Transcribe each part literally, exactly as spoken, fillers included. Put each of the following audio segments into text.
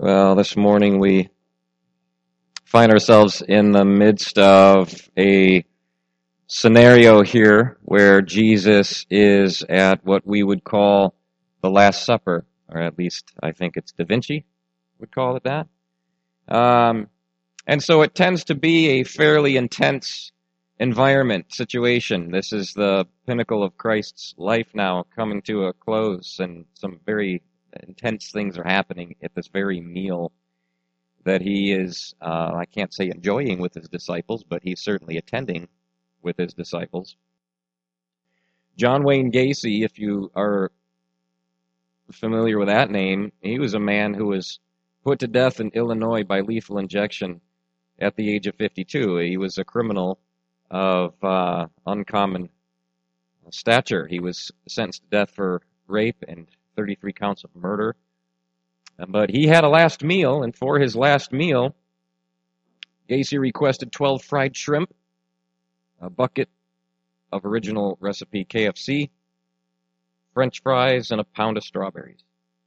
Well, this morning we find ourselves in the midst of a scenario here where Jesus is at what we would call the Last Supper, or at least I think it's Da Vinci would call it that. Um, and so it tends to be a fairly intense environment, situation. This is the pinnacle of Christ's life now coming to a close, and some very intense things are happening at this very meal that he is, uh, I can't say enjoying with his disciples, but he's certainly attending with his disciples. John Wayne Gacy, if you are familiar with that name, he was a man who was put to death in Illinois by lethal injection at the age of fifty-two. He was a criminal of uh, uncommon stature. He was sentenced to death for rape and thirty-three counts of murder. But he had a last meal, and for his last meal, Gacy requested twelve fried shrimp, a bucket of original recipe K F C, French fries, and a pound of strawberries.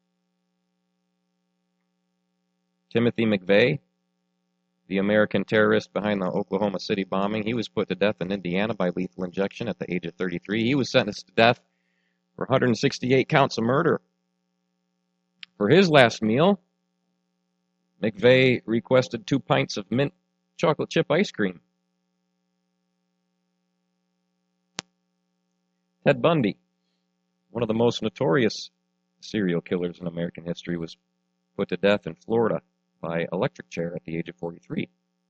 Timothy McVeigh, the American terrorist behind the Oklahoma City bombing, he was put to death in Indiana by lethal injection at the age of thirty-three. He was sentenced to death for one hundred sixty-eight counts of murder. For his last meal, McVeigh requested two pints of mint chocolate chip ice cream. Ted Bundy, one of the most notorious serial killers in American history, was put to death in Florida by electric chair at the age of forty-three.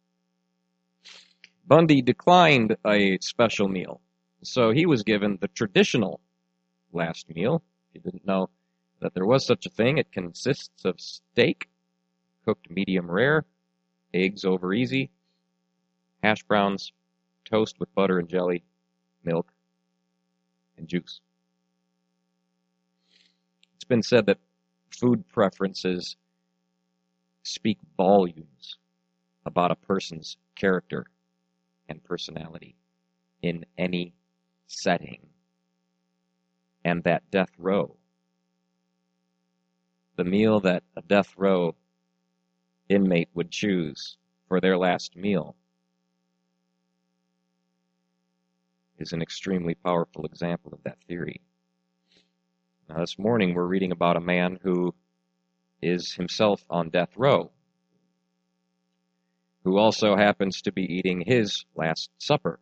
Bundy declined a special meal, so he was given the traditional last meal. If you didn't know that there was such a thing, it consists of steak, cooked medium rare, eggs over easy, hash browns, toast with butter and jelly, milk, and juice. It's been said that food preferences speak volumes about a person's character and personality in any setting, and that death row, the meal that a death row inmate would choose for their last meal, is an extremely powerful example of that theory. Now, this morning we're reading about a man who is himself on death row, who also happens to be eating his last supper.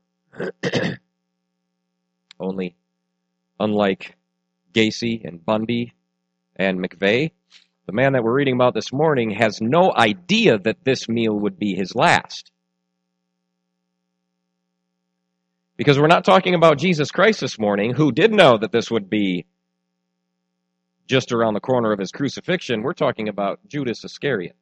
Only, unlike Gacy and Bundy and McVeigh, the man that we're reading about this morning has no idea that this meal would be his last. Because we're not talking about Jesus Christ this morning, who did know that this would be just around the corner of his crucifixion. We're talking about Judas Iscariot.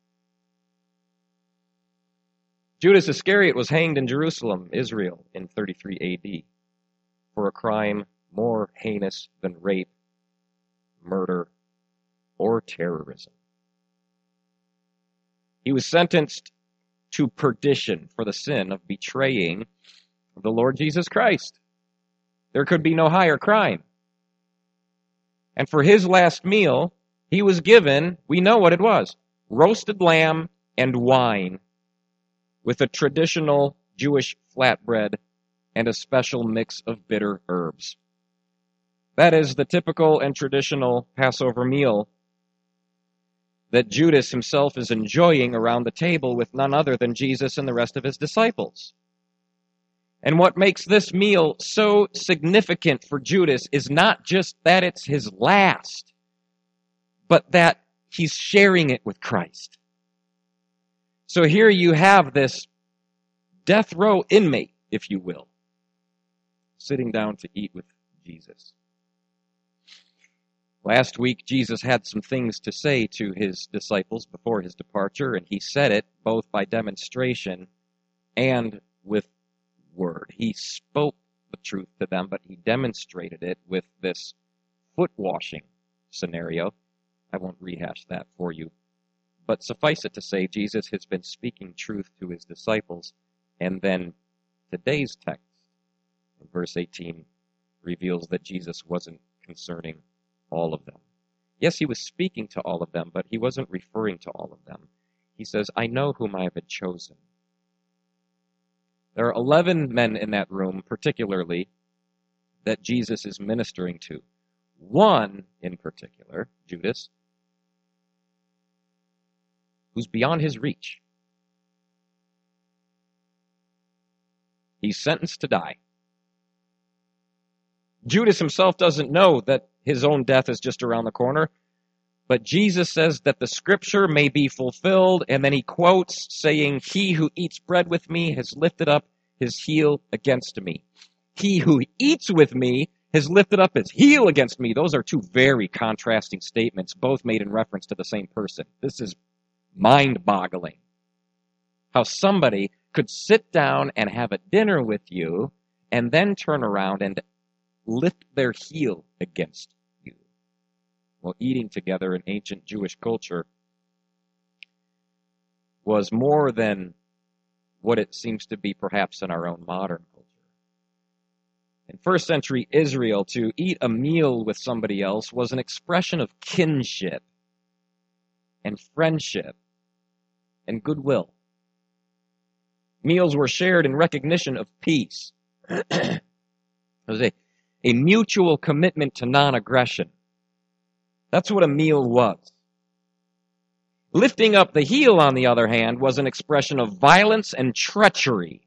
Judas Iscariot was hanged in Jerusalem, Israel, in thirty-three A D for a crime more heinous than rape, murder, or terrorism. He was sentenced to perdition for the sin of betraying the Lord Jesus Christ. There could be no higher crime. And for his last meal, he was given, we know what it was, roasted lamb and wine with a traditional Jewish flatbread and a special mix of bitter herbs. That is the typical and traditional Passover meal that Judas himself is enjoying around the table with none other than Jesus and the rest of his disciples. And what makes this meal so significant for Judas is not just that it's his last, but that he's sharing it with Christ. So here you have this death row inmate, if you will, sitting down to eat with Jesus. Last week, Jesus had some things to say to his disciples before his departure, and he said it both by demonstration and with word. He spoke the truth to them, but he demonstrated it with this foot washing scenario. I won't rehash that for you. But suffice it to say, Jesus has been speaking truth to his disciples, and then today's text, verse eighteen, reveals that Jesus wasn't concerning all of them. Yes, he was speaking to all of them, but he wasn't referring to all of them. He says, I know whom I have chosen. There are eleven men in that room, particularly, that Jesus is ministering to. One in particular, Judas, who's beyond his reach. He's sentenced to die. Judas himself doesn't know that his own death is just around the corner, but Jesus says that the scripture may be fulfilled, and then he quotes saying, he who eats bread with me has lifted up his heel against me. He who eats with me has lifted up his heel against me. Those are two very contrasting statements, both made in reference to the same person. This is mind-boggling. How somebody could sit down and have a dinner with you and then turn around and lift their heel against you. Well, eating together in ancient Jewish culture was more than what it seems to be perhaps in our own modern culture. In first century Israel, to eat a meal with somebody else was an expression of kinship and friendship and goodwill. Meals were shared in recognition of peace. It was a, a mutual commitment to non-aggression. That's what a meal was. Lifting up the heel, on the other hand, was an expression of violence and treachery.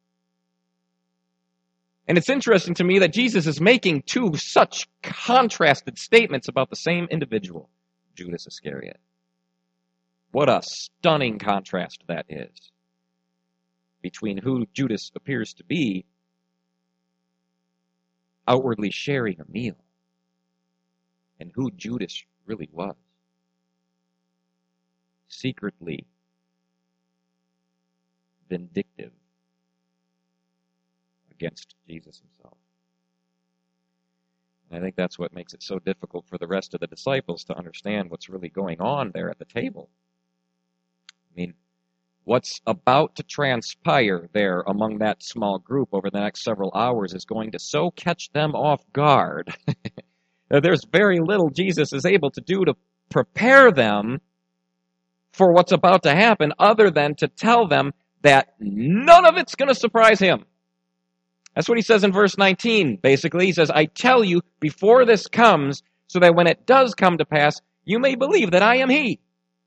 And it's interesting to me that Jesus is making two such contrasted statements about the same individual, Judas Iscariot. What a stunning contrast that is between who Judas appears to be, outwardly sharing a meal, and who Judas really was, secretly vindictive against Jesus himself. And I think that's what makes it so difficult for the rest of the disciples to understand what's really going on there at the table. I mean, what's about to transpire there among that small group over the next several hours is going to so catch them off guard. There's very little Jesus is able to do to prepare them for what's about to happen other than to tell them that none of it's going to surprise him. That's what he says in verse nineteen, basically. He says, I tell you before this comes, so that when it does come to pass, you may believe that I am he.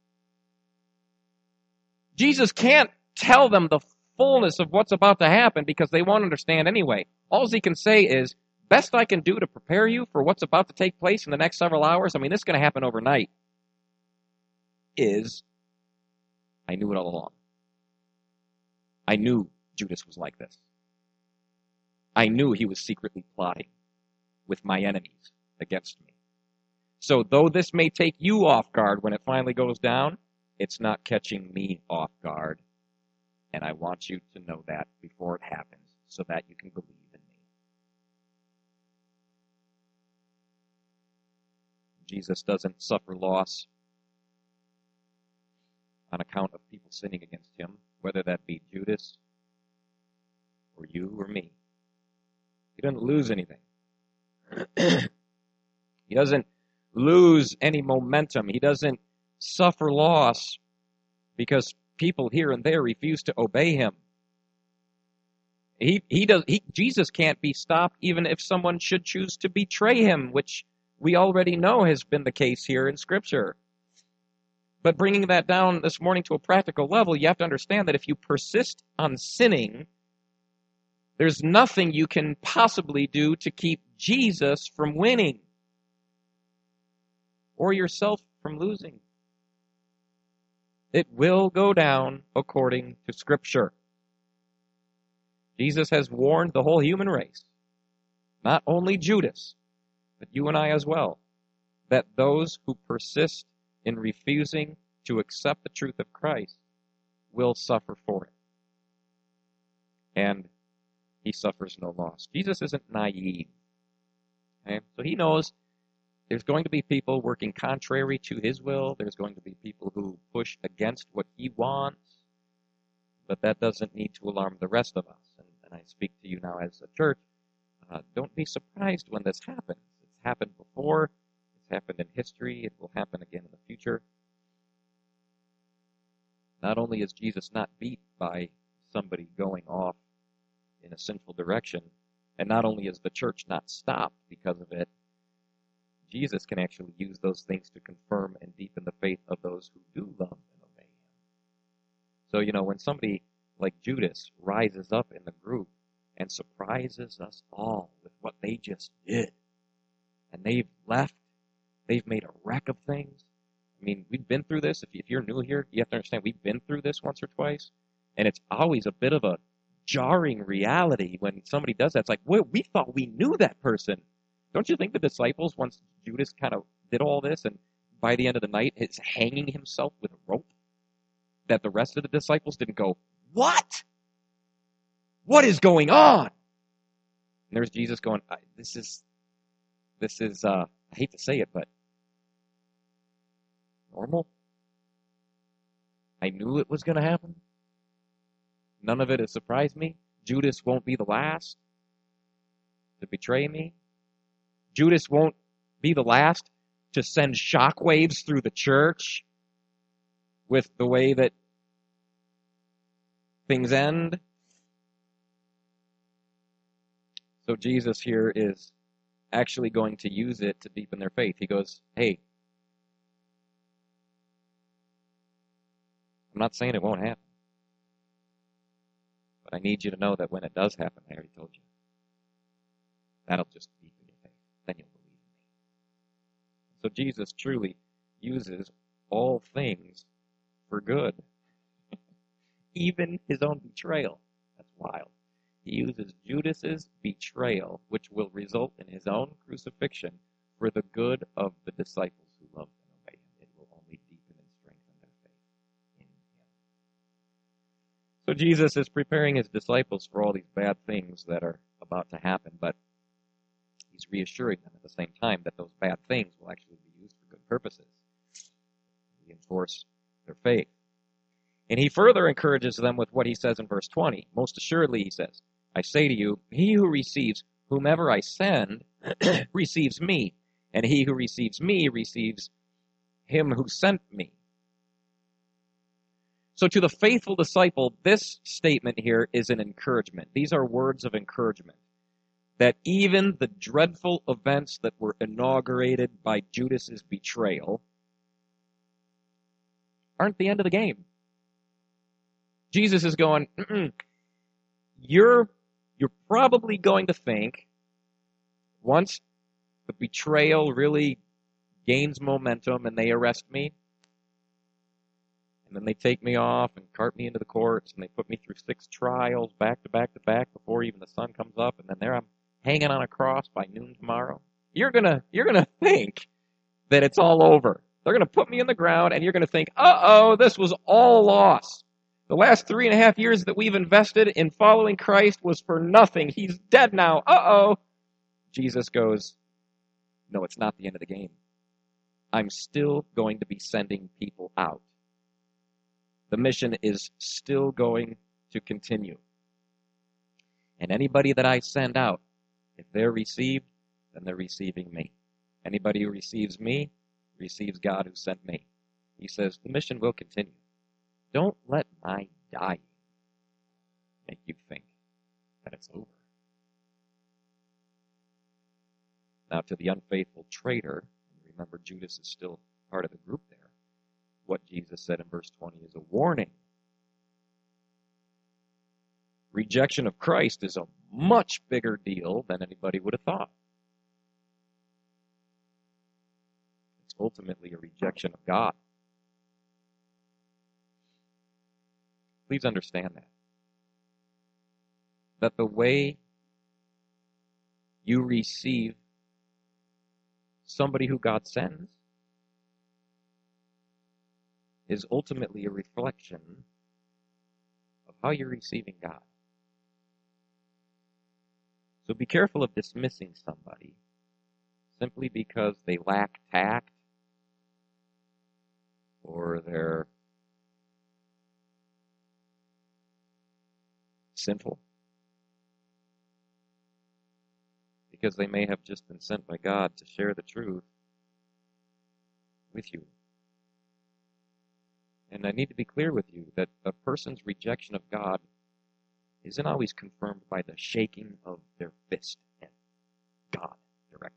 Jesus can't tell them the fullness of what's about to happen because they won't understand anyway. All he can say is, best I can do to prepare you for what's about to take place in the next several hours, I mean, this is going to happen overnight, is, I knew it all along. I knew Judas was like this. I knew he was secretly plotting with my enemies against me. So though this may take you off guard when it finally goes down, it's not catching me off guard. And I want you to know that before it happens so that you can believe in me. Jesus doesn't suffer loss on account of people sinning against him, whether that be Judas or you or me. He doesn't lose anything. He doesn't lose any momentum. He doesn't suffer loss because people here and there refuse to obey him. He, he does, he, Jesus can't be stopped even if someone should choose to betray him, which we already know has been the case here in Scripture. But bringing that down this morning to a practical level, you have to understand that if you persist on sinning, there's nothing you can possibly do to keep Jesus from winning or yourself from losing. It will go down according to Scripture. Jesus has warned the whole human race, not only Judas, but you and I as well, that those who persist in refusing to accept the truth of Christ will suffer for it. And he suffers no loss. Jesus isn't naive. Okay? So he knows there's going to be people working contrary to his will. There's going to be people who push against what he wants. But that doesn't need to alarm the rest of us. And, and I speak to you now as a church. Uh, don't be surprised when this happens. It's happened before. It's happened in history. It will happen again in the future. Not only is Jesus not beat by somebody going off in a sinful direction, and not only is the church not stopped because of it, Jesus can actually use those things to confirm and deepen the faith of those who do love and obey him. So, you know, when somebody like Judas rises up in the group and surprises us all with what they just did, and they've left, they've made a wreck of things. I mean, we've been through this. If you're new here, you have to understand we've been through this once or twice, and it's always a bit of a jarring reality when somebody does that. It's like, well, we thought we knew that person. Don't you think the disciples, once Judas kind of did all this, and by the end of the night is hanging himself with a rope, that the rest of the disciples didn't go, what? What is going on? And there's Jesus going, this is, this is, uh, I hate to say it, but normal. I knew it was going to happen. None of it has surprised me. Judas won't be the last to betray me. Judas won't be the last to send shockwaves through the church with the way that things end. So Jesus here is actually going to use it to deepen their faith. He goes, hey, I'm not saying it won't happen, but I need you to know that when it does happen, I already told you, that'll just deepen your faith. Then you'll believe in me. So Jesus truly uses all things for good. Even his own betrayal. That's wild. He uses Judas's betrayal, which will result in his own crucifixion, for the good of the disciples who love and obey him. It will only deepen and strengthen their faith in him. So Jesus is preparing his disciples for all these bad things that are about to happen, but he's reassuring them at the same time that those bad things will actually be used for good purposes, reinforce their faith. And he further encourages them with what he says in verse twenty. Most assuredly, he says, I say to you, he who receives whomever I send receives me, and he who receives me receives him who sent me. So to the faithful disciple, this statement here is an encouragement. These are words of encouragement. That even the dreadful events that were inaugurated by Judas's betrayal aren't the end of the game. Jesus is going, Mm-mm. you're you're probably going to think, once the betrayal really gains momentum and they arrest me, and then they take me off and cart me into the courts, and they put me through six trials back to back to back before even the sun comes up, and then there I'm hanging on a cross by noon tomorrow. You're gonna you're gonna think that it's all over. They're gonna put me in the ground, and you're gonna think, uh-oh, this was all loss. The last three and a half years that we've invested in following Christ was for nothing. He's dead now. Uh-oh. Jesus goes, no, it's not the end of the game. I'm still going to be sending people out. The mission is still going to continue. And anybody that I send out, if they're received, then they're receiving me. Anybody who receives me, receives God who sent me. He says, the mission will continue. Don't let my dying make you think that it's over. Now, to the unfaithful traitor, remember Judas is still part of the group there, what Jesus said in verse twenty is a warning. Rejection of Christ is a much bigger deal than anybody would have thought. It's ultimately a rejection of God. Please understand that. That the way you receive somebody who God sends is ultimately a reflection of how you're receiving God. So be careful of dismissing somebody simply because they lack tact or they're sinful. Because they may have just been sent by God to share the truth with you. And I need to be clear with you that a person's rejection of God isn't always confirmed by the shaking of their fist at God directly.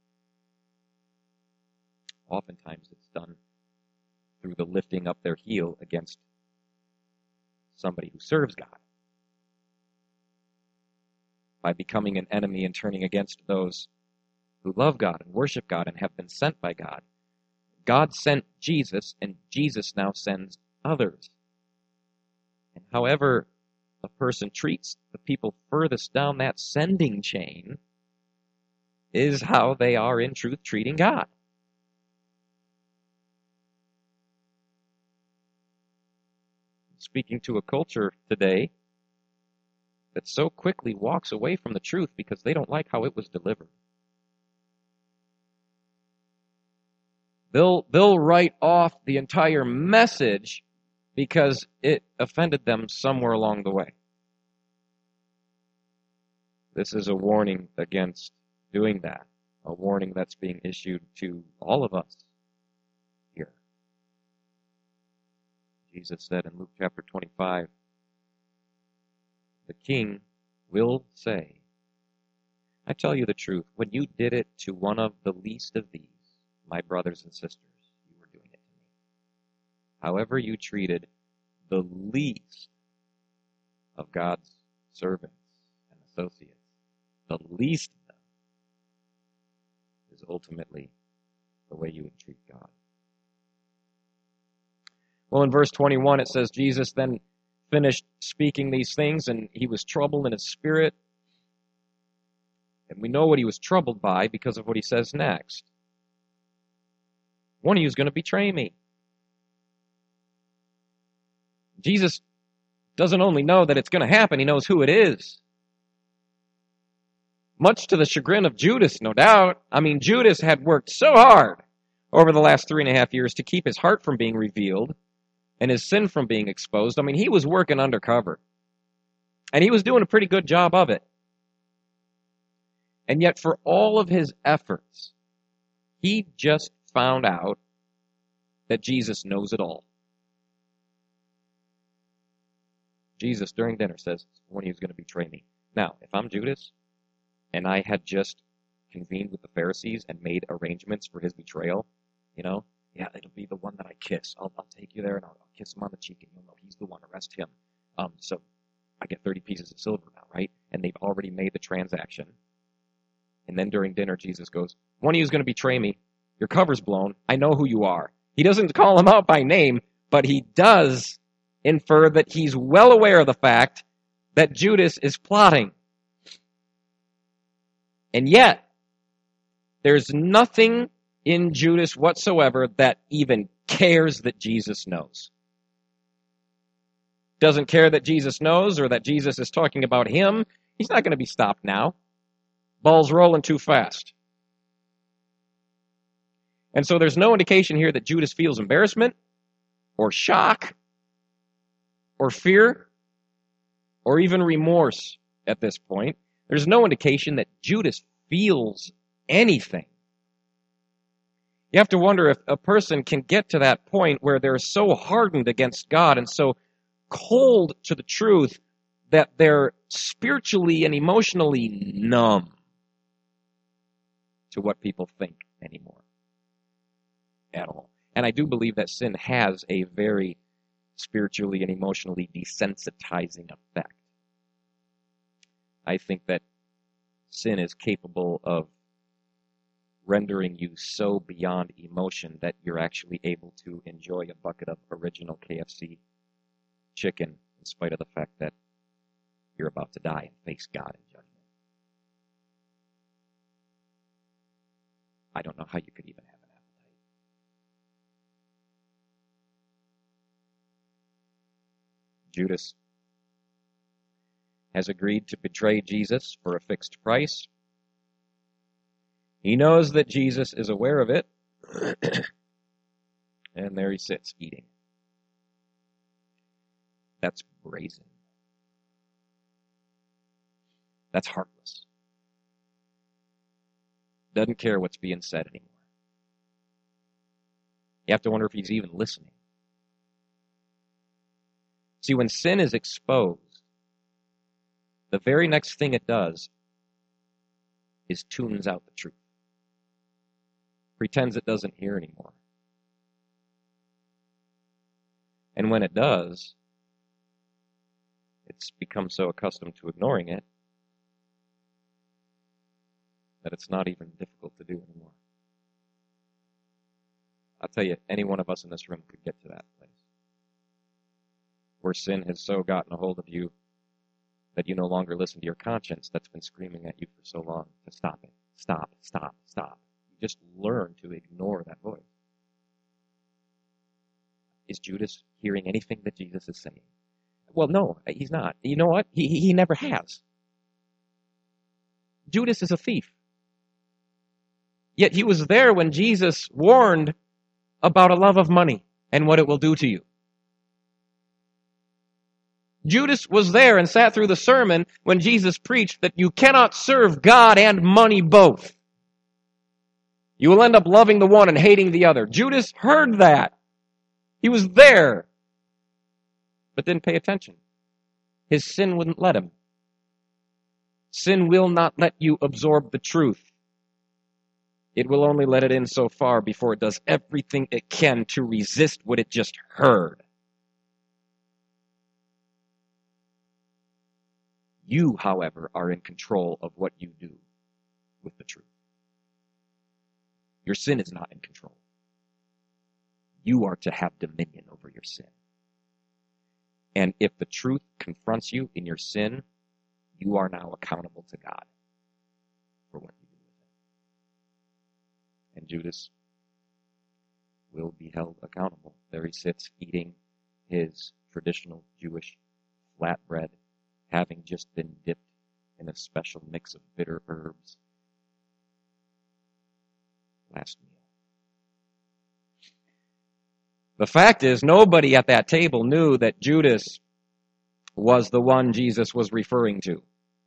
Oftentimes it's done through the lifting up their heel against somebody who serves God, by becoming an enemy and turning against those who love God and worship God and have been sent by God. God sent Jesus, and Jesus now sends others. And however a person treats the people furthest down that sending chain is how they are in truth treating God. Speaking to a culture today that so quickly walks away from the truth because they don't like how it was delivered. They'll, they'll write off the entire message because it offended them somewhere along the way. This is a warning against doing that, a warning that's being issued to all of us here. Jesus said in Luke chapter twenty-five, the king will say, I tell you the truth, when you did it to one of the least of these, my brothers and sisters, you were doing it to me. However you treated the least of God's servants and associates, the least of them, is ultimately the way you would treat God. Well, in verse twenty-one, it says, Jesus then finished speaking these things, and he was troubled in his spirit. And we know what he was troubled by because of what he says next. One of you is going to betray me. Jesus doesn't only know that it's going to happen, he knows who it is. Much to the chagrin of Judas, no doubt. I mean, Judas had worked so hard over the last three and a half years to keep his heart from being revealed and his sin from being exposed. I mean, he was working undercover. And he was doing a pretty good job of it. And yet, for all of his efforts, he just found out that Jesus knows it all. Jesus, during dinner, says, one of you is going to betray me. Now, if I'm Judas, and I had just convened with the Pharisees and made arrangements for his betrayal, you know, yeah, it'll be the one that I kiss. I'll, I'll take you there and I'll, I'll kiss him on the cheek and you'll know he's the one. Arrest him. Um, so I get thirty pieces of silver now, right? And they've already made the transaction. And then during dinner, Jesus goes, one of you is going to betray me. Your cover's blown. I know who you are. He doesn't call him out by name, but he does infer that he's well aware of the fact that Judas is plotting. And yet, there's nothing in Judas whatsoever that even cares that Jesus knows. Doesn't care that Jesus knows or that Jesus is talking about him. He's not going to be stopped now. Ball's rolling too fast. And so there's no indication here that Judas feels embarrassment or shock or fear or even remorse at this point. There's no indication that Judas feels anything. You have to wonder if a person can get to that point where they're so hardened against God and so cold to the truth that they're spiritually and emotionally numb to what people think anymore at all. And I do believe that sin has a very spiritually and emotionally desensitizing effect. I think that sin is capable of rendering you so beyond emotion that you're actually able to enjoy a bucket of original K F C chicken in spite of the fact that you're about to die and face God in judgment. I don't know how you could even have an appetite. Judas has agreed to betray Jesus for a fixed price. He knows that Jesus is aware of it, and there he sits eating. That's brazen. That's heartless. Doesn't care what's being said anymore. You have to wonder if he's even listening. See, when sin is exposed, the very next thing it does is tunes out the truth. Pretends it doesn't hear anymore. And when it does, it's become so accustomed to ignoring it that it's not even difficult to do anymore. I'll tell you, any one of us in this room could get to that place where sin has so gotten a hold of you that you no longer listen to your conscience that's been screaming at you for so long to stop it. Stop, stop, stop. You just learn to ignore that voice. Is Judas hearing anything that Jesus is saying? Well, no, he's not. You know what? He, he never has. Judas is a thief. Yet he was there when Jesus warned about a love of money and what it will do to you. Judas was there and sat through the sermon when Jesus preached that you cannot serve God and money both. You will end up loving the one and hating the other. Judas heard that. He was there, but didn't pay attention. His sin wouldn't let him. Sin will not let you absorb the truth. It will only let it in so far before it does everything it can to resist what it just heard. You, however, are in control of what you do with the truth. Your sin is not in control. You are to have dominion over your sin. And if the truth confronts you in your sin, you are now accountable to God for what you do with it. And Judas will be held accountable. There he sits eating his traditional Jewish flatbread, having just been dipped in a special mix of bitter herbs. Last meal. The fact is, nobody at that table knew that Judas was the one Jesus was referring to.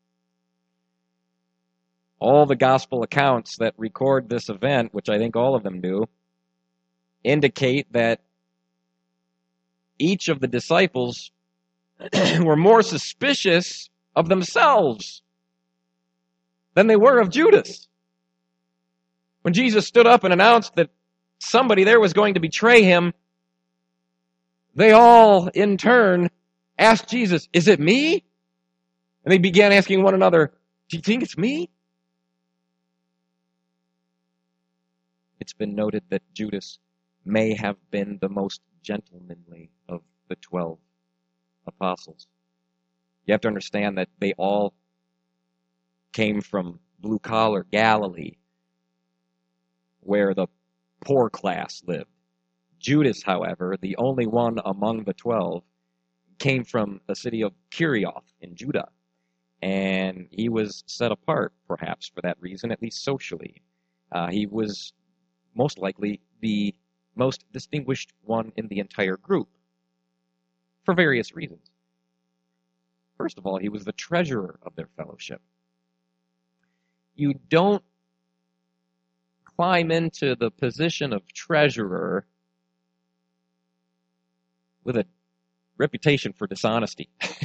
All the gospel accounts that record this event, which I think all of them do, indicate that each of the disciples were more suspicious of themselves than they were of Judas. When Jesus stood up and announced that somebody there was going to betray him, they all, in turn, asked Jesus, "Is it me?" And they began asking one another, "Do you think it's me?" It's been noted that Judas may have been the most gentlemanly of the twelve apostles. You have to understand that they all came from blue-collar Galilee, where the poor class lived. Judas, however, the only one among the twelve, came from the city of Kerioth in Judah. And he was set apart, perhaps, for that reason, at least socially. Uh, he was most likely the most distinguished one in the entire group, for various reasons. First of all, he was the treasurer of their fellowship. You don't climb into the position of treasurer with a reputation for dishonesty.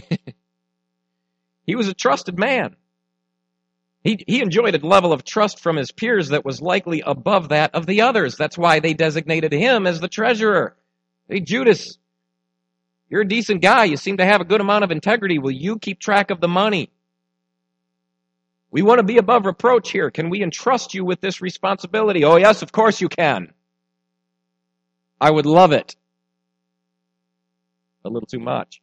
He was a trusted man. He, he enjoyed a level of trust from his peers that was likely above that of the others. That's why they designated him as the treasurer. Hey, Judas, you're a decent guy. You seem to have a good amount of integrity. Will you keep track of the money? We want to be above reproach here. Can we entrust you with this responsibility? Oh, yes, of course you can. I would love it. A little too much.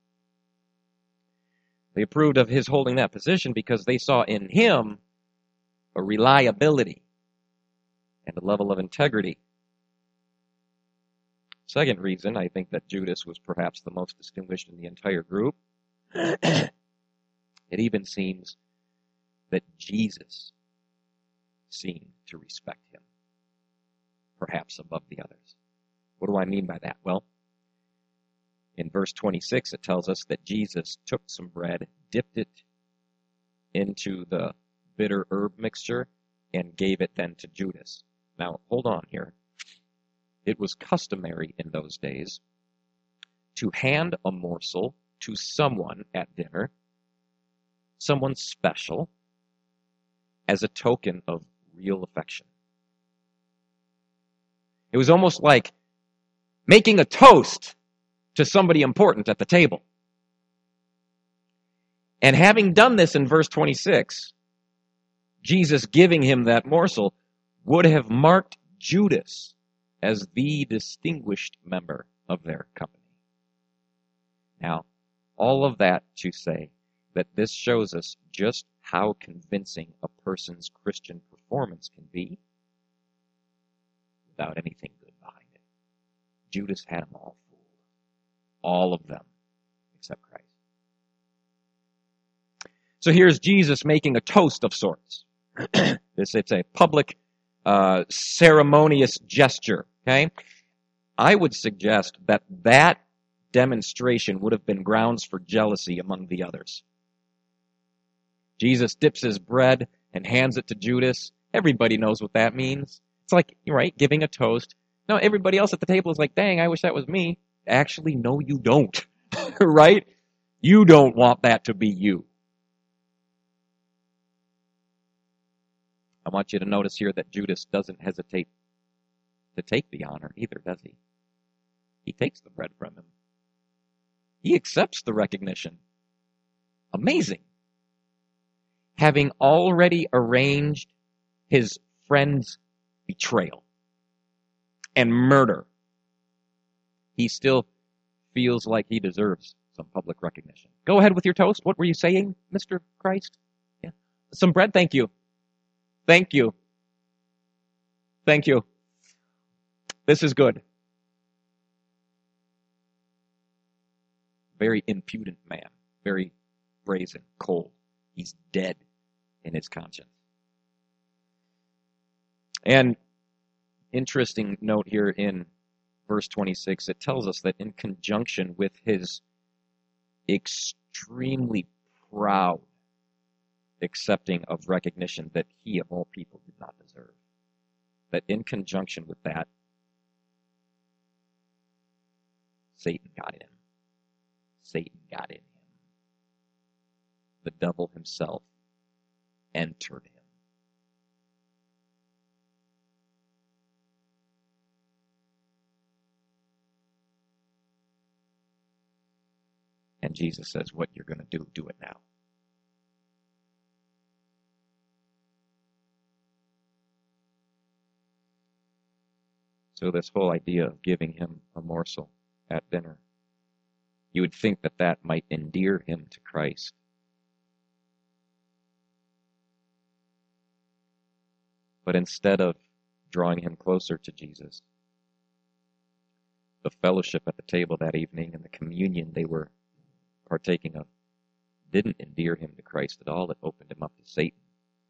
They approved of his holding that position because they saw in him a reliability and a level of integrity. Second reason, I think that Judas was perhaps the most distinguished in the entire group. It even seems that Jesus seemed to respect him, perhaps above the others. What do I mean by that? Well, in verse twenty-six, it tells us that Jesus took some bread, dipped it into the bitter herb mixture, and gave it then to Judas. Now, hold on here. it was customary in those days to hand a morsel to someone at dinner, someone special, as a token of real affection. It was almost like making a toast to somebody important at the table. And having done this in verse twenty-six, Jesus giving him that morsel would have marked Judas as the distinguished member of their company. Now, all of that to say that this shows us just how convincing a person's Christian performance can be without anything good behind it. Judas had them all fooled. All of them, except Christ. So here's Jesus making a toast of sorts. This, it's a public, uh, ceremonious gesture, okay? I would suggest that that demonstration would have been grounds for jealousy among the others. Jesus dips his bread and hands it to Judas. Everybody knows what that means. It's like, right, giving a toast. No, everybody else at the table is like, dang, I wish that was me. Actually, no, you don't, right? You don't want that to be you. I want you to notice here that Judas doesn't hesitate to take the honor either, does he? He takes the bread from him. He accepts the recognition. Amazing. Having already arranged his friend's betrayal and murder, he still feels like he deserves some public recognition. Go ahead with your toast. What were you saying, Mister Christ? Yeah. Some bread, thank you. Thank you. Thank you. This is good. Very impudent man. Very brazen, cold. He's dead in his conscience. And interesting note here in verse twenty-six, it tells us that in conjunction with his extremely proud accepting of recognition that he of all people did not deserve, that in conjunction with that, Satan got in. Satan got in him. The devil himself entered him. And Jesus says, what you're going to do, do it now. So this whole idea of giving him a morsel at dinner, you would think that that might endear him to Christ. But instead of drawing him closer to Jesus, the fellowship at the table that evening and the communion they were partaking of didn't endear him to Christ at all. It opened him up to Satan.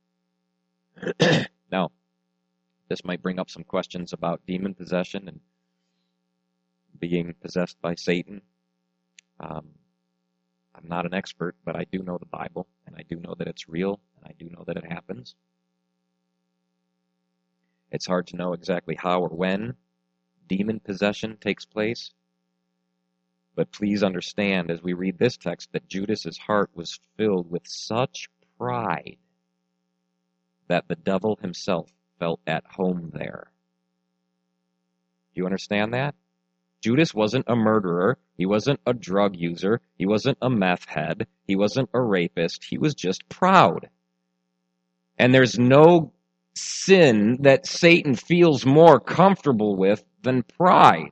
Now, this might bring up some questions about demon possession and being possessed by Satan. Um, I'm not an expert, but I do know the Bible, and I do know that it's real, and I do know that it happens. It's hard to know exactly how or when demon possession takes place, but please understand as we read this text that Judas's heart was filled with such pride that the devil himself felt at home there. Do you understand that? Judas wasn't a murderer. He wasn't a drug user. He wasn't a meth head. He wasn't a rapist. He was just proud. And there's no sin that Satan feels more comfortable with than pride.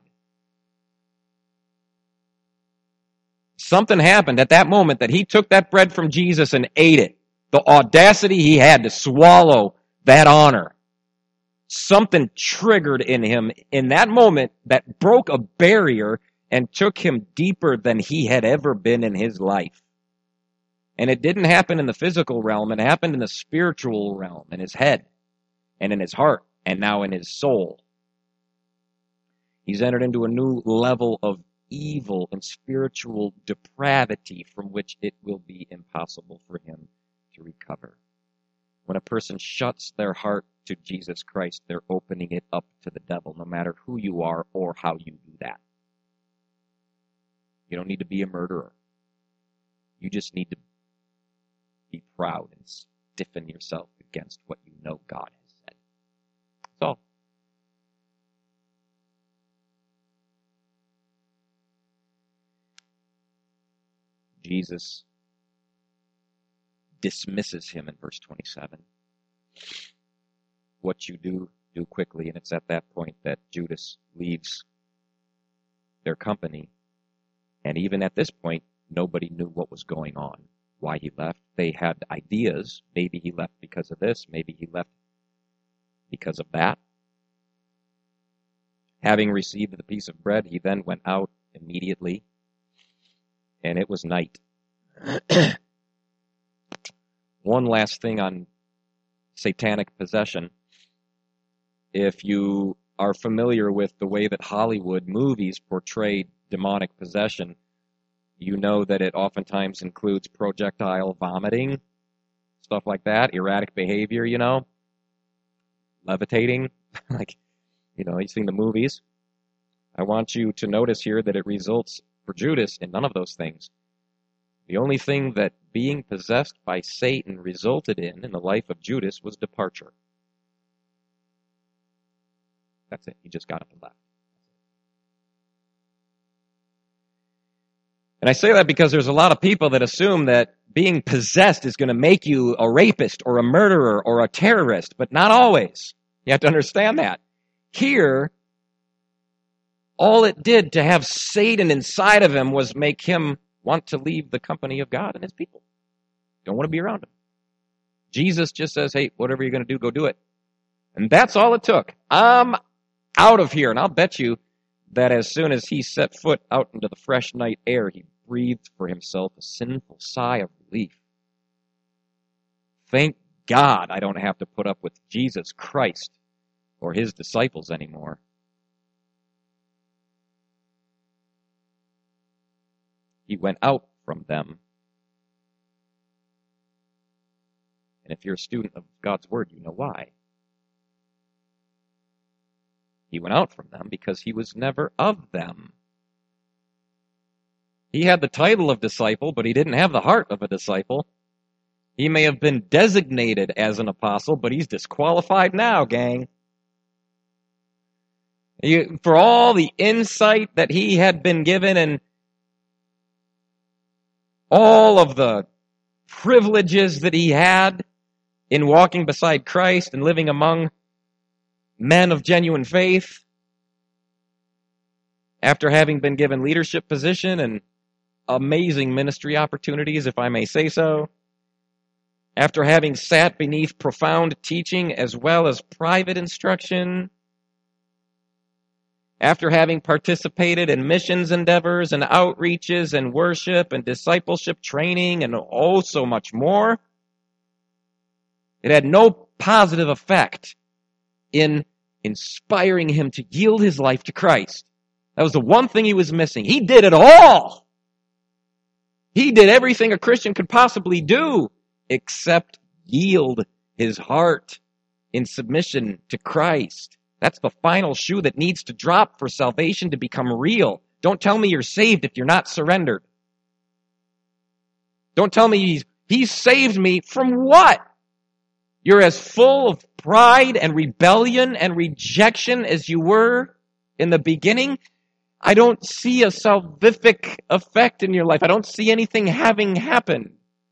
Something happened at that moment that he took that bread from Jesus and ate it. The audacity he had to swallow that honor. Something triggered in him in that moment that broke a barrier and took him deeper than he had ever been in his life. And it didn't happen in the physical realm. It happened in the spiritual realm, in his head and in his heart and now in his soul. He's entered into a new level of evil and spiritual depravity from which it will be impossible for him to recover. When a person shuts their heart to Jesus Christ, they're opening it up to the devil, no matter who you are or how you do that. You don't need to be a murderer. You just need to be proud and stiffen yourself against what you know God has said. That's all. Jesus dismisses him in verse twenty-seven. What you do, do quickly. And it's at that point that Judas leaves their company. And even at this point, nobody knew what was going on, why he left. They had ideas. Maybe he left because of this. Maybe he left because of that. Having received the piece of bread, he then went out immediately, and it was night. One last thing on satanic possession. If you are familiar with the way that Hollywood movies portray demonic possession, you know that it oftentimes includes projectile vomiting, stuff like that, erratic behavior, you know, levitating, like, you know, you've seen the movies. I want you to notice here that it results for Judas in none of those things. The only thing that being possessed by Satan resulted in in the life of Judas was departure. That's it. He just got up and left. And I say that because there's a lot of people that assume that being possessed is going to make you a rapist or a murderer or a terrorist, but not always. You have to understand that. Here, all it did to have Satan inside of him was make him want to leave the company of God and his people. Don't want to be around him. Jesus just says, hey, whatever you're going to do, go do it. And that's all it took. I'm out of here. And I'll bet you that as soon as he set foot out into the fresh night air, he breathed for himself a sinful sigh of relief. Thank God I don't have to put up with Jesus Christ or his disciples anymore. He went out from them. And if you're a student of God's Word, you know why. He went out from them because he was never of them. He had the title of disciple, but he didn't have the heart of a disciple. He may have been designated as an apostle, but he's disqualified now, gang. You, for all the insight that he had been given and all of the privileges that he had in walking beside Christ and living among men of genuine faith, after having been given leadership position and amazing ministry opportunities, if I may say so, after having sat beneath profound teaching as well as private instruction, after having participated in missions endeavors and outreaches and worship and discipleship training and oh so much more, it had no positive effect in inspiring him to yield his life to Christ. That was the one thing he was missing. He did it all. He did everything a Christian could possibly do except yield his heart in submission to Christ. That's the final shoe that needs to drop for salvation to become real. Don't tell me you're saved if you're not surrendered. Don't tell me he's, he saved me from what? You're as full of pride and rebellion and rejection as you were in the beginning. I don't see a salvific effect in your life. I don't see anything having happened.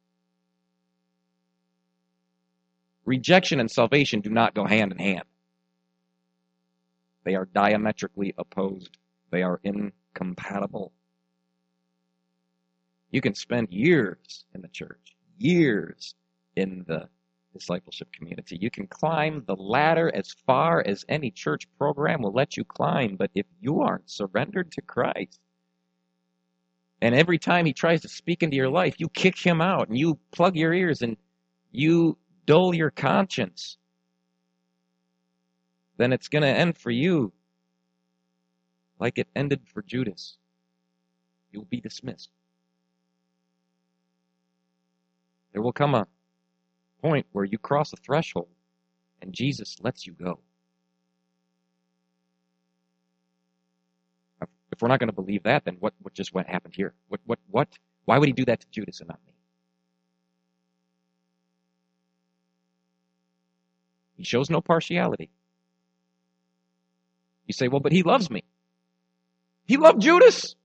Rejection and salvation do not go hand in hand. They are diametrically opposed. They are incompatible. You can spend years in the church, years in the discipleship community. You can climb the ladder as far as any church program will let you climb, but if you aren't surrendered to Christ, and every time he tries to speak into your life, you kick him out and you plug your ears and you dull your conscience, then it's going to end for you like it ended for Judas. You'll be dismissed. There will come a point where you cross a threshold and Jesus lets you go. If we're not going to believe that, then what, what just what happened here? What, what, what? Why would he do that to Judas and not me? He shows no partiality. You say, well, but he loves me. He loved Judas.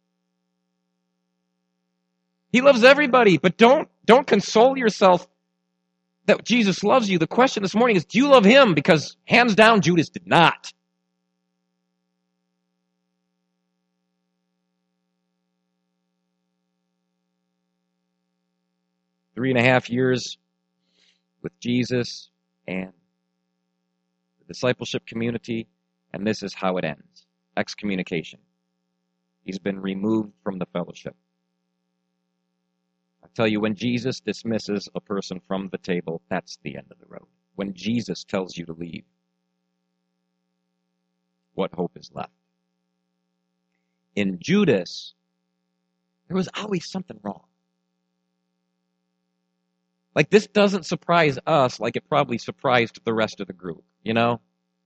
He loves everybody, but don't, don't console yourself that Jesus loves you. The question this morning is, do you love him? Because hands down, Judas did not. Three and a half years with Jesus and the discipleship community, and this is how it ends. Excommunication. He's been removed from the fellowship. I tell you, when Jesus dismisses a person from the table, that's the end of the road. When Jesus tells you to leave, what hope is left? In Judas, there was always something wrong. Like, this doesn't surprise us like it probably surprised the rest of the group, you know?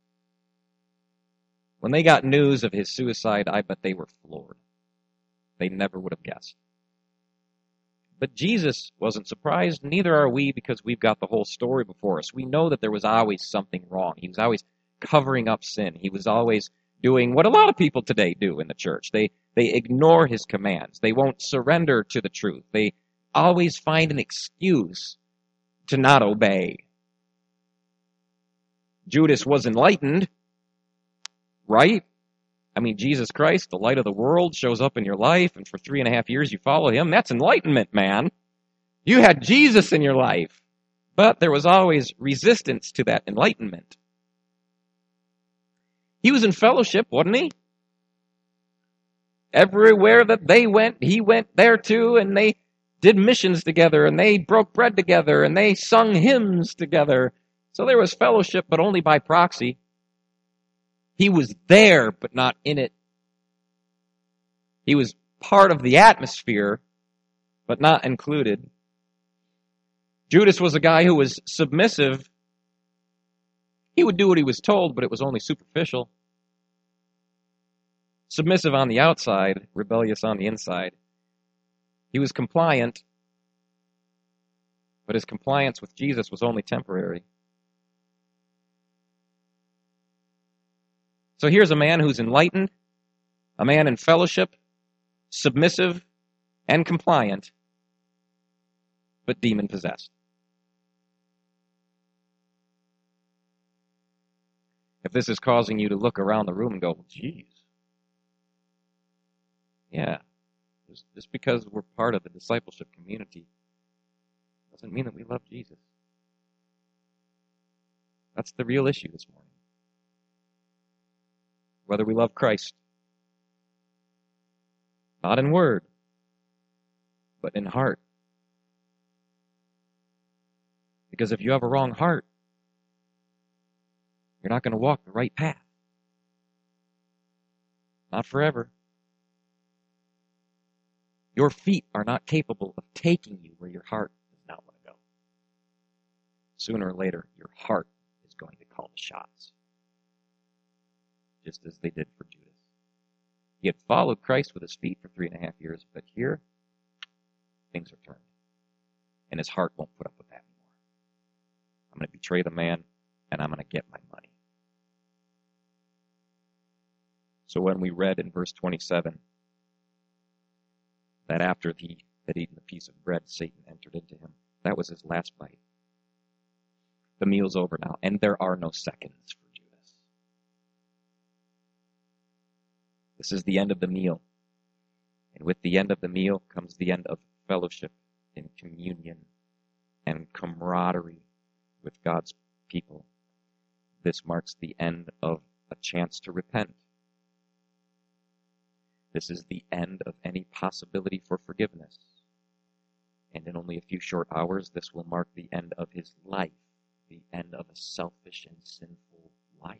When they got news of his suicide, I bet they were floored. They never would have guessed. But Jesus wasn't surprised, neither are we, because we've got the whole story before us. We know that there was always something wrong. He was always covering up sin. He was always doing what a lot of people today do in the church. They they ignore his commands. They won't surrender to the truth. They always find an excuse to not obey. Judas was enlightened, right? I mean, Jesus Christ, the light of the world, shows up in your life, and for three and a half years you follow him. That's enlightenment, man. You had Jesus in your life. But there was always resistance to that enlightenment. He was in fellowship, wasn't he? Everywhere that they went, he went there too, and they did missions together, and they broke bread together, and they sung hymns together. So there was fellowship, but only by proxy. He was there, but not in it. He was part of the atmosphere, but not included. Judas was a guy who was submissive. He would do what he was told, but it was only superficial. Submissive on the outside, rebellious on the inside. He was compliant, but his compliance with Jesus was only temporary. So here's a man who's enlightened, a man in fellowship, submissive and compliant, but demon-possessed. If this is causing you to look around the room and go, geez, yeah, just, just because we're part of the discipleship community doesn't mean that we love Jesus. That's the real issue this morning. Whether we love Christ, not in word, but in heart. Because if you have a wrong heart, you're not going to walk the right path. Not forever. Your feet are not capable of taking you where your heart does not want to go. Sooner or later, your heart is going to call the shots. Just as they did for Judas. He had followed Christ with his feet for three and a half years, but here, things are turned. And his heart won't put up with that anymore. I'm going to betray the man, and I'm going to get my money. So when we read in verse twenty-seven that after he had eaten a piece of bread, Satan entered into him, that was his last bite. The meal's over now, and there are no seconds for Judas. This is the end of the meal. And with the end of the meal comes the end of fellowship and communion and camaraderie with God's people. This marks the end of a chance to repent. This is the end of any possibility for forgiveness. And in only a few short hours, this will mark the end of his life, the end of a selfish and sinful life.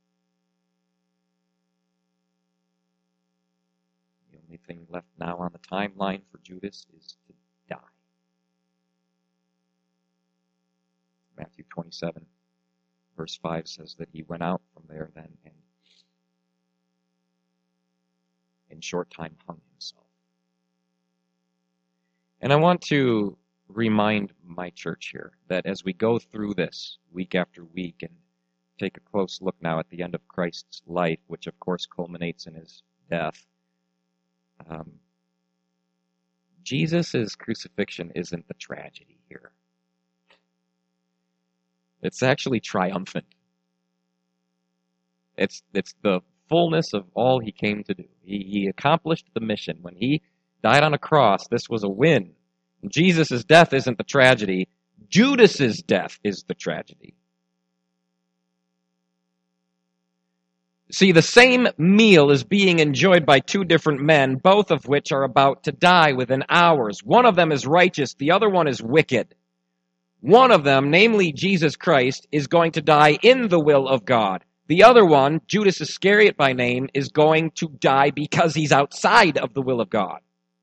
The only thing left now on the timeline for Judas is to die. Matthew twenty-seven, verse five says that he went out from there then and in short time hung himself. And I want to remind my church here that as we go through this week after week and take a close look now at the end of Christ's life, which of course culminates in his death, um, Jesus' crucifixion isn't the tragedy here. It's actually triumphant. It's it's the fullness of all he came to do. He, he accomplished the mission. When he died on a cross, this was a win. Jesus' death isn't the tragedy. Judas's death is the tragedy. See, the same meal is being enjoyed by two different men, both of which are about to die within hours. One of them is righteous, the other one is wicked. One of them, namely Jesus Christ, is going to die in the will of God. The other one, Judas Iscariot by name, is going to die because he's outside of the will of God.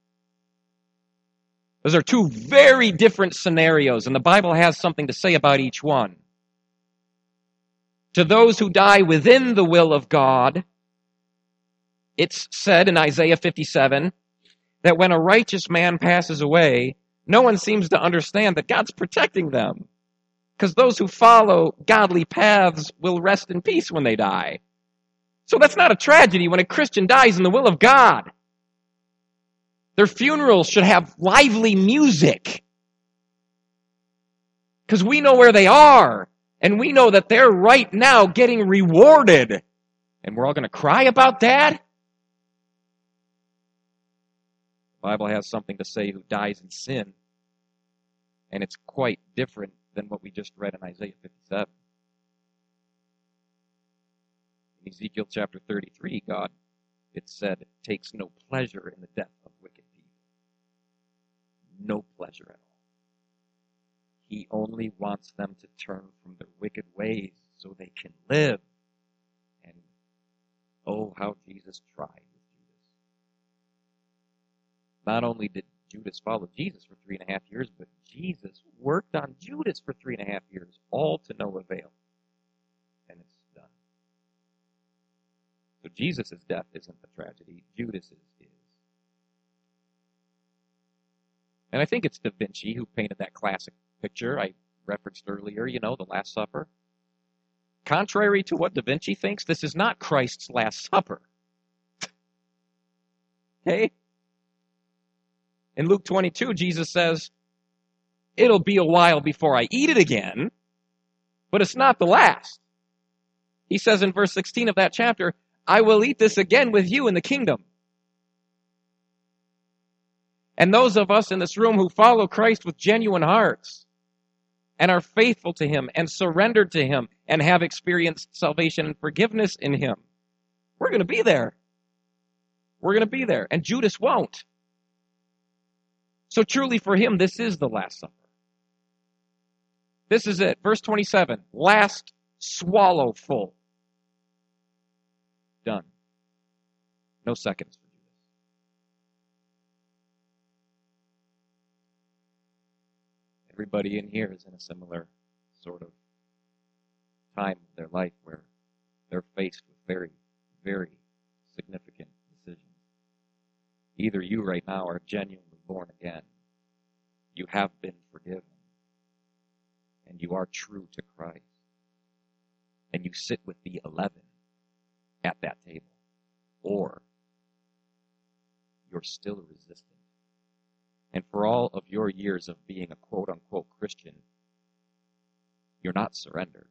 Those are two very different scenarios, and the Bible has something to say about each one. To those who die within the will of God, it's said in Isaiah fifty-seven that when a righteous man passes away, no one seems to understand that God's protecting them. Because those who follow godly paths will rest in peace when they die. So that's not a tragedy when a Christian dies in the will of God. Their funerals should have lively music. Because we know where they are. And we know that they're right now getting rewarded. And we're all going to cry about that? The Bible has something to say who dies in sin. And it's quite different than what we just read in Isaiah fifty-seven. In Ezekiel chapter thirty-three, God, it said, takes no pleasure in the death of wicked people. No pleasure at all. He only wants them to turn from their wicked ways so they can live. And oh, how Jesus tried with Judas. Not only did Judas followed Jesus for three and a half years, but Jesus worked on Judas for three and a half years, all to no avail. And it's done. So Jesus' death isn't the tragedy, Judas's is. And I think it's Da Vinci who painted that classic picture I referenced earlier, you know, the Last Supper. Contrary to what Da Vinci thinks, this is not Christ's Last Supper. Okay? In Luke twenty-two, Jesus says, it'll be a while before I eat it again, but it's not the last. He says in verse sixteen of that chapter, I will eat this again with you in the kingdom. And those of us in this room who follow Christ with genuine hearts and are faithful to him and surrendered to him and have experienced salvation and forgiveness in him, we're going to be there. We're going to be there. And Judas won't. So truly for him, this is the Last Supper. This is it. Verse twenty-seven. Last swallow full. Done. No seconds for Judas. Everybody in here is in a similar sort of time of their life where they're faced with very, very significant decisions. Either you right now are genuinely born again, you have been forgiven, and you are true to Christ, and you sit with the eleven at that table, or you're still resistant. And for all of your years of being a quote-unquote Christian, you're not surrendered.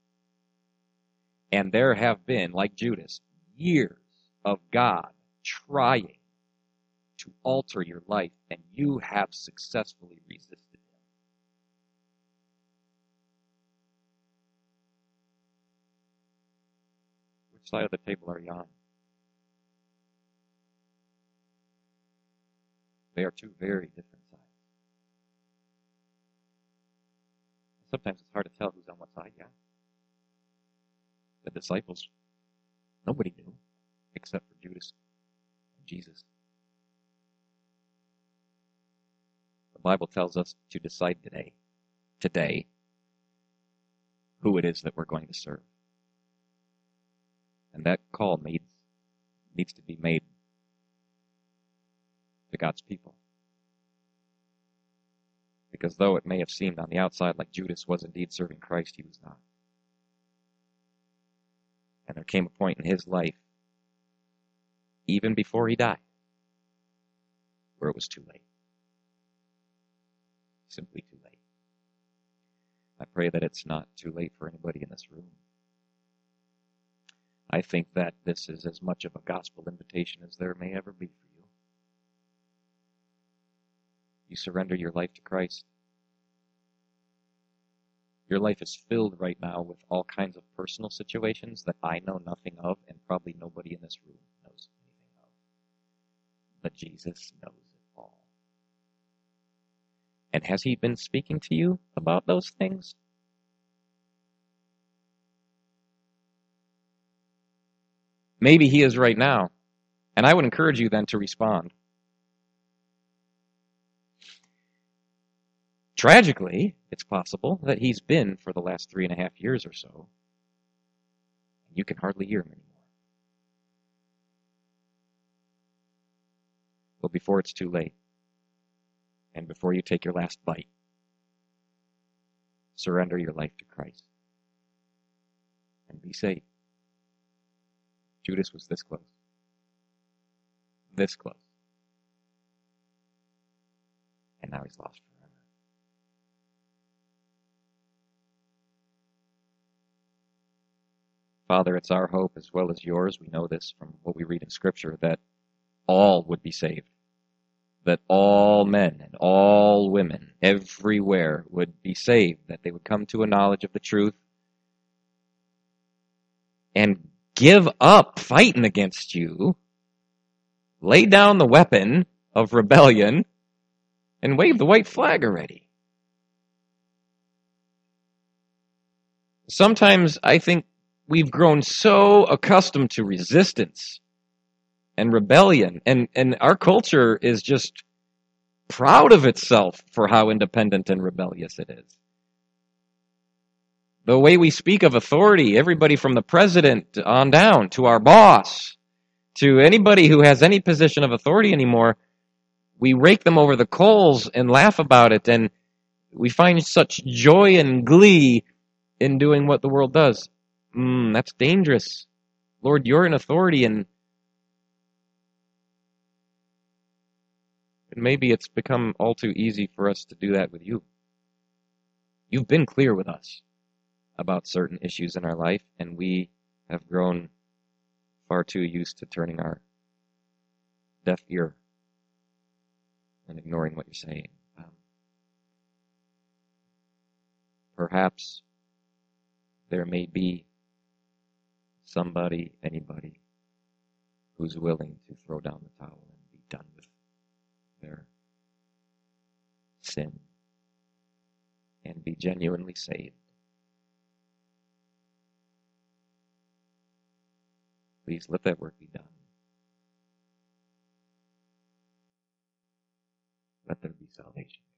And there have been, like Judas, years of God trying to alter your life, and you have successfully resisted him. Which side of the table are you on? They are two very different sides. Sometimes it's hard to tell who's on what side, yeah. The disciples, nobody knew, except for Judas and Jesus. The Bible tells us to decide today, today, who it is that we're going to serve. And that call needs, needs to be made to God's people. Because though it may have seemed on the outside like Judas was indeed serving Christ, he was not. And there came a point in his life, even before he died, where it was too late. Simply too late. I pray that it's not too late for anybody in this room. I think that this is as much of a gospel invitation as there may ever be for you. You surrender your life to Christ. Your life is filled right now with all kinds of personal situations that I know nothing of, and probably nobody in this room knows anything of. But Jesus knows it all. And has he been speaking to you about those things? Maybe he is right now. And I would encourage you then to respond. Tragically, it's possible that he's been for the last three and a half years or so. You can hardly hear him anymore. But before it's too late, and before you take your last bite, surrender your life to Christ and be saved. Judas was this close. This close. And now he's lost forever. Father, it's our hope as well as yours. We know this from what we read in Scripture, that all would be saved. That all men and all women everywhere would be saved. That they would come to a knowledge of the truth and give up fighting against you, lay down the weapon of rebellion, and wave the white flag already. Sometimes I think we've grown so accustomed to resistance and rebellion, and, and our culture is just proud of itself for how independent and rebellious it is. The way we speak of authority, everybody from the president on down to our boss, to anybody who has any position of authority anymore, we rake them over the coals and laugh about it, and we find such joy and glee in doing what the world does. Mm, that's dangerous. Lord, you're in authority, and maybe it's become all too easy for us to do that with you. You've been clear with us about certain issues in our life, and we have grown far too used to turning our deaf ear and ignoring what you're saying. Um, perhaps there may be somebody, anybody, who's willing to throw down the towel and be done with their sin and be genuinely saved. Please let that work be done. Let there be salvation.